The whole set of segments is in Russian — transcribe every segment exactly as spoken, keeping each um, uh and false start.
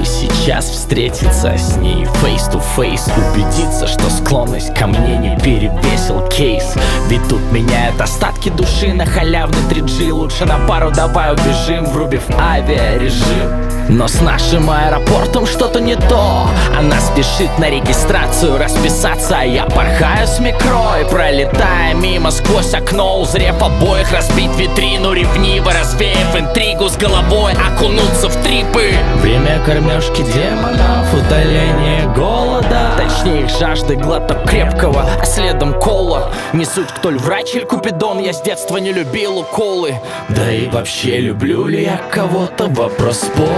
бы сейчас встретиться с ней face to face, убедиться, что склонность ко мне не перевесил кейс. Ведь тут меняет остатки души на халявный три джи. Лучше на пару давай убежим, врубив авиарежим. Но с нашим аэропортом что-то не то. Она спешит на регистрацию расписаться, а я порхаю с микро и пролетая мимо сквозь окно, узрев обоих разбить витрину, ревниво развеяв интригу, с головой окунуться в трипы. Время кормежки демонов, утоление голода, точнее их жажды, глоток крепкого, а следом кола. Не суть, кто ли врач или купидон, я с детства не любил уколы. Да и вообще, люблю ли я кого-то, вопрос спорный.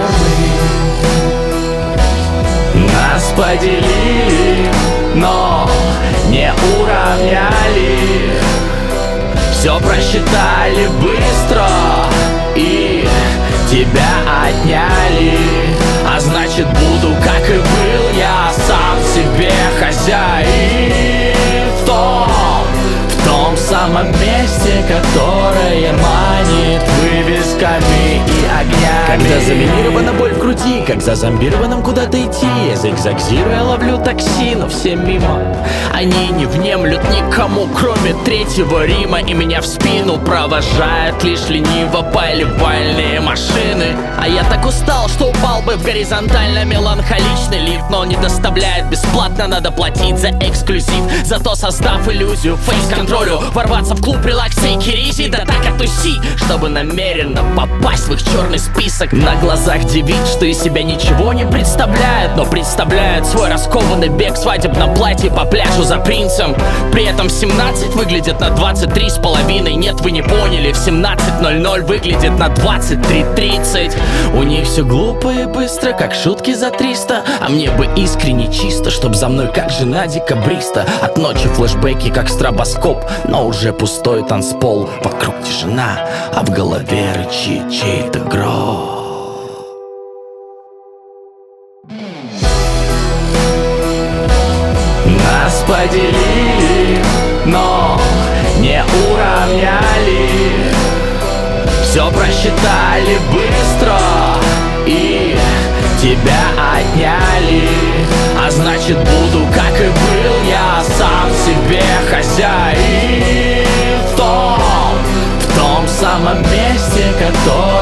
Нас поделили, но не уравняли. Все просчитали быстро и тебя отняли. А значит, буду, как и был я, сам себе хозяин. В том, в том самом месте, которое манит вывесками и огнями. Когда заминирована боль в груди, как за зомбированным куда-то идти, я зигзагзируя ловлю такси, но все мимо. Они не внемлют никому, кроме Третьего Рима, и меня в спину провожают лишь лениво поливальные машины. А я так устал, что упал бы в горизонтально-меланхоличный лифт, но он не доставляет бесплатно, надо платить за эксклюзив. Зато создав иллюзию фейс-контролю, ворваться в клуб релакса и киризи, да так оттуси, чтобы намеренно попасть в их черный список. На глазах девиц, что из себя ничего не представляют, но представляют свой раскованный бег в свадебном платье по пляжу за принцем. При этом семнадцать выглядит на двадцать три с половиной. Нет, вы не поняли, в семнадцать ноль ноль выглядит на двадцать три тридцать. У них все глупо и быстро, как шутки за триста. А мне бы искренне чисто, чтоб за мной как жена декабриста. От ночи флешбеки, как стробоскоп, но уже пустой танцпол. Вокруг тишина, а в голове рычит чей-то гром. Нас поделили, но не уравняли. Все просчитали быстро и тебя отняли. А значит, буду, как и был я, сам себе хозяин. В том, в том самом месте, которое